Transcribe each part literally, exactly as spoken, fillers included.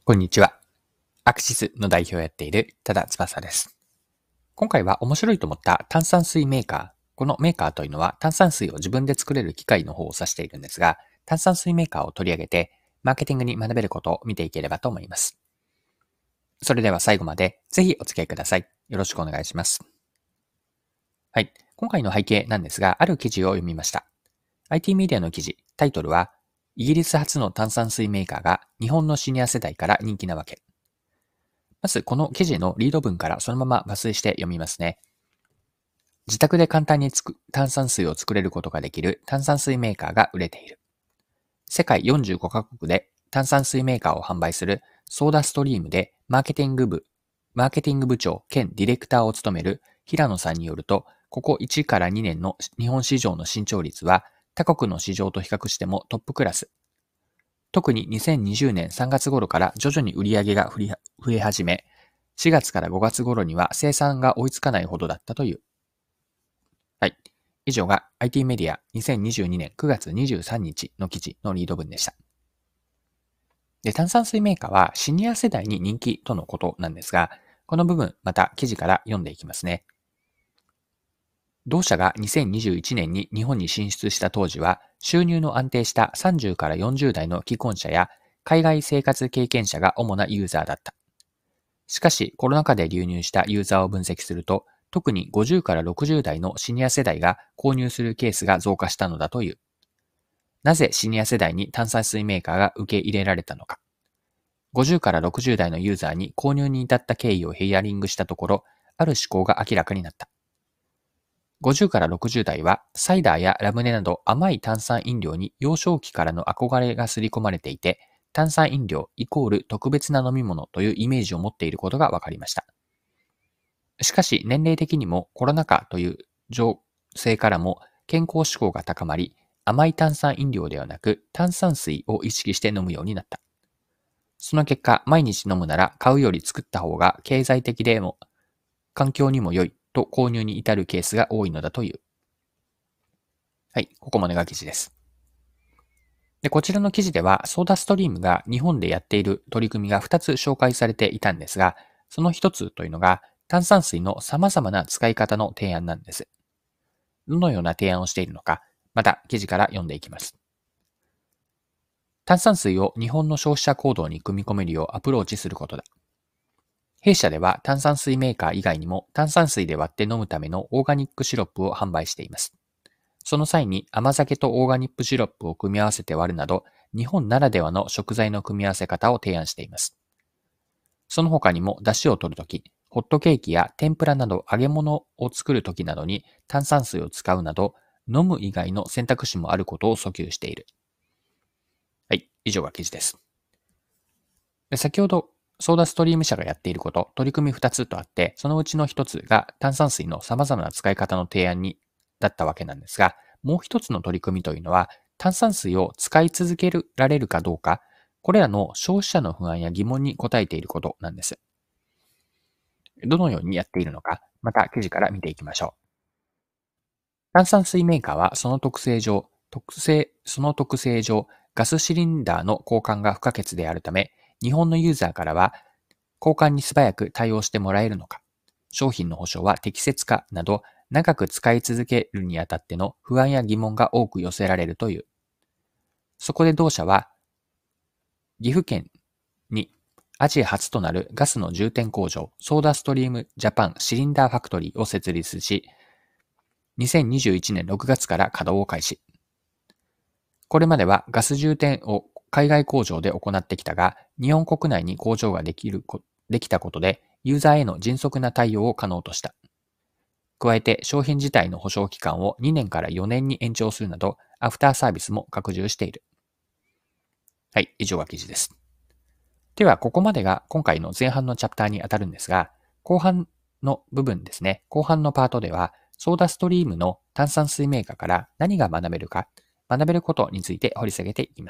こんにちは。アクシスの代表をやっている多田翼です。今回は面白いと思った炭酸水メーカー。このメーカーというのは炭酸水を自分で作れる機械の方を指しているんですが、炭酸水メーカーを取り上げて、マーケティングに学べることを見ていければと思います。それでは最後までぜひお付き合いください。よろしくお願いします。はい。今回の背景なんですが、ある記事を読みました。アイティー メディアの記事、タイトルは、イギリス発の炭酸水メーカーが日本のシニア世代から人気なわけ。まず、この記事のリード文からそのまま抜粋して読みますね。自宅で簡単につく炭酸水を作れることができる炭酸水メーカーが売れている。世界よんじゅうごカ国で炭酸水メーカーを販売するソーダストリームでマーケティング部、マーケティング部長兼ディレクターを務める平野さんによると、ここいちからにねんの日本市場の伸長率は他国の市場と比較してもトップクラス。特ににせんにじゅうねんさんがつ頃から徐々に売り上げが増え始め、しがつからごがつ頃には生産が追いつかないほどだったという。はい。以上が アイティー メディアにせんにじゅうにねんくがつにじゅうさんにちの記事のリード文でした。で、炭酸水メーカーはシニア世代に人気とのことなんですが、この部分また記事から読んでいきますね。同社がにせんにじゅういちねんに日本に進出した当時は、収入の安定したさんじゅうからよんじゅう代の既婚者や海外生活経験者が主なユーザーだった。しかし、コロナ禍で流入したユーザーを分析すると、特にごじゅうからろくじゅう代のシニア世代が購入するケースが増加したのだという。なぜシニア世代に炭酸水メーカーが受け入れられたのか。ごじゅうからろくじゅう代のユーザーに購入に至った経緯をヒアリングしたところ、ある思考が明らかになった。ごじゅうからろくじゅう代はサイダーやラムネなど甘い炭酸飲料に幼少期からの憧れが刷り込まれていて、炭酸飲料イコール特別な飲み物というイメージを持っていることが分かりました。しかし年齢的にもコロナ禍という情勢からも健康志向が高まり、甘い炭酸飲料ではなく炭酸水を意識して飲むようになった。その結果、毎日飲むなら買うより作った方が経済的でも環境にも良いと購入に至るケースが多いのだという。はい、ここまでが記事です。で、こちらの記事では、ソーダストリームが日本でやっている取り組みがふたつ紹介されていたんですが、そのひとつというのが、炭酸水の様々な使い方の提案なんです。どのような提案をしているのか、また記事から読んでいきます。炭酸水を日本の消費者行動に組み込めるようアプローチすることだ。弊社では炭酸水メーカー以外にも炭酸水で割って飲むためのオーガニックシロップを販売しています。その際に甘酒とオーガニックシロップを組み合わせて割るなど、日本ならではの食材の組み合わせ方を提案しています。その他にも出汁を取るとき、ホットケーキや天ぷらなど揚げ物を作るときなどに炭酸水を使うなど、飲む以外の選択肢もあることを訴求している。はい、以上が記事です。で、先ほど、ソーダストリーム社がやっていること、取り組みふたつとあって、そのうちのひとつが炭酸水の様々な使い方の提案にだったわけなんですが、もう一つの取り組みというのは、炭酸水を使い続けられるかどうか、これらの消費者の不安や疑問に答えていることなんです。どのようにやっているのか、また記事から見ていきましょう。炭酸水メーカーはその特性上、特性、その特性上、ガスシリンダーの交換が不可欠であるため、日本のユーザーからは、交換に素早く対応してもらえるのか、商品の保証は適切かなど、長く使い続けるにあたっての不安や疑問が多く寄せられるという。そこで同社は、岐阜県にアジア初となるガスの充填工場、ソーダストリームジャパンシリンダーファクトリーを設立し、にせんにじゅういちねんろくがつから稼働を開始。これまではガス充填を海外工場で行ってきたが、日本国内に工場ができるできたことで、ユーザーへの迅速な対応を可能とした。加えて商品自体の保証期間をにねんからよねんに延長するなど、アフターサービスも拡充している。はい、以上が記事です。では、ここまでが今回の前半のチャプターに当たるんですが、後半の部分ですね、後半のパートでは、ソーダストリームの炭酸水メーカーから何が学べるか、学べることについて掘り下げていきます。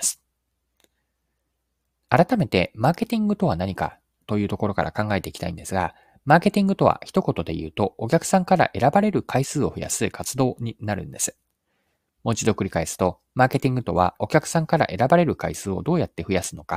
改めて、マーケティングとは何かというところから考えていきたいんですが、マーケティングとは一言で言うと、お客さんから選ばれる回数を増やす活動になるんです。もう一度繰り返すと、マーケティングとはお客さんから選ばれる回数をどうやって増やすのか、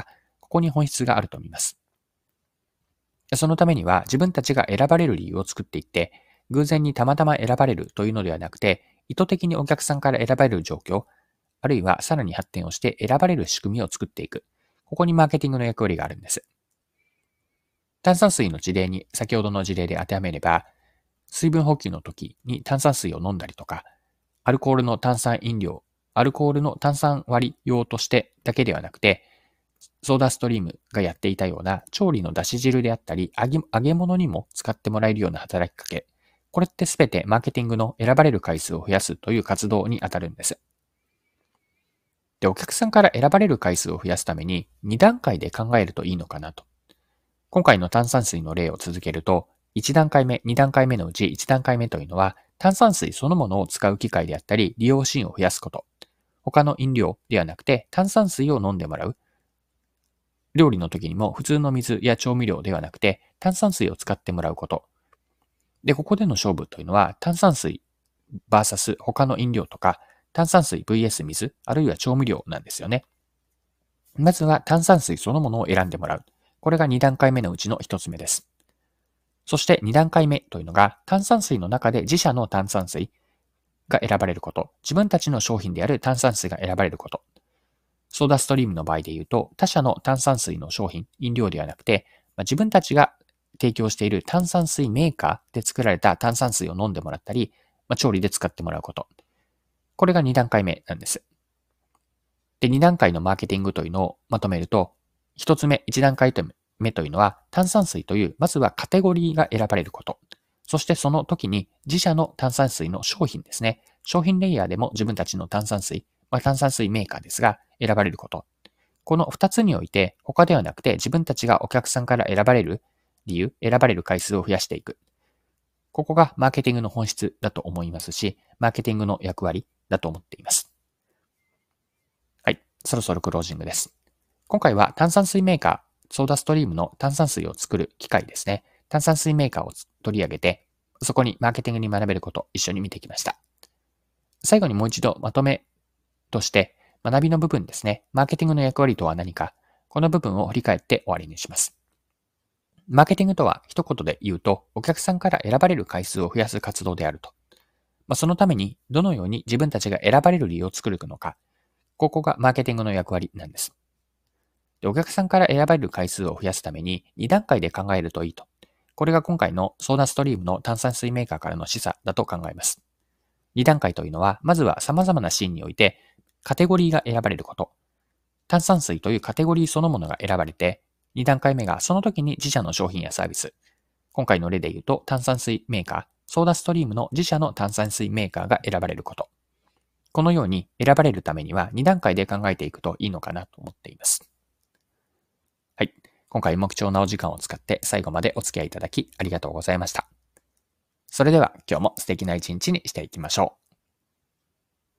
ここに本質があると見ます。そのためには自分たちが選ばれる理由を作っていって、偶然にたまたま選ばれるというのではなくて、意図的にお客さんから選ばれる状況、あるいはさらに発展をして選ばれる仕組みを作っていく。ここにマーケティングの役割があるんです。炭酸水の事例に先ほどの事例で当てはめれば、水分補給の時に炭酸水を飲んだりとか、アルコールの炭酸飲料、アルコールの炭酸割り用としてだけではなくて、ソーダストリームがやっていたような調理の出し汁であったり、揚げ、揚げ物にも使ってもらえるような働きかけ。これってすべてマーケティングの選ばれる回数を増やすという活動に当たるんです。で、お客さんから選ばれる回数を増やすためにに段階で考えるといいのかなと。今回の炭酸水の例を続けると、いち段階目、に段階目のうちいち段階目というのは、炭酸水そのものを使う機会であったり、利用シーンを増やすこと。他の飲料ではなくて、炭酸水を飲んでもらう。料理の時にも普通の水や調味料ではなくて、炭酸水を使ってもらうこと。で、ここでの勝負というのは、炭酸水 ブイエス 他の飲料とか、炭酸水 ブイエス 水、あるいは調味料なんですよね。まずは炭酸水そのものを選んでもらう。これがに段階目のうちのひとつめです。そしてに段階目というのが、炭酸水の中で自社の炭酸水が選ばれること。自分たちの商品である炭酸水が選ばれること。ソーダストリームの場合で言うと、他社の炭酸水の商品、飲料ではなくて、まあ、自分たちが提供している炭酸水メーカーで作られた炭酸水を飲んでもらったり、まあ、調理で使ってもらうこと。これがに段階目なんです。で、に段階のマーケティングというのをまとめると、ひとつめ、いち段階目というのは、炭酸水という、まずはカテゴリーが選ばれること。そしてその時に自社の炭酸水の商品ですね。商品レイヤーでも自分たちの炭酸水、まあ、炭酸水メーカーですが、選ばれること。このふたつにおいて、他ではなくて自分たちがお客さんから選ばれる理由、選ばれる回数を増やしていく。ここがマーケティングの本質だと思いますし、マーケティングの役割だと思っています。はい、そろそろクロージングです。今回は炭酸水メーカー、ソーダストリームの炭酸水を作る機械ですね。炭酸水メーカーを取り上げて、そこにマーケティングに学べることを一緒に見てきました。最後にもう一度まとめとして、学びの部分ですね。マーケティングの役割とは何か、この部分を振り返って終わりにします。マーケティングとは一言で言うと、お客さんから選ばれる回数を増やす活動であると。まあ、そのために、どのように自分たちが選ばれる理由を作るのか、ここがマーケティングの役割なんです。で、お客さんから選ばれる回数を増やすために、に段階で考えるといいと。これが今回のソーダストリームの炭酸水メーカーからの示唆だと考えます。に段階というのは、まずは様々なシーンにおいて、カテゴリーが選ばれること。炭酸水というカテゴリーそのものが選ばれて、に段階目がその時に自社の商品やサービス。今回の例で言うと炭酸水メーカー、ソーダストリームの自社の炭酸水メーカーが選ばれること。このように選ばれるためにはに段階で考えていくといいのかなと思っています。はい。今回も貴重なお時間を使って最後までお付き合いいただきありがとうございました。それでは今日も素敵な一日にしていきましょう。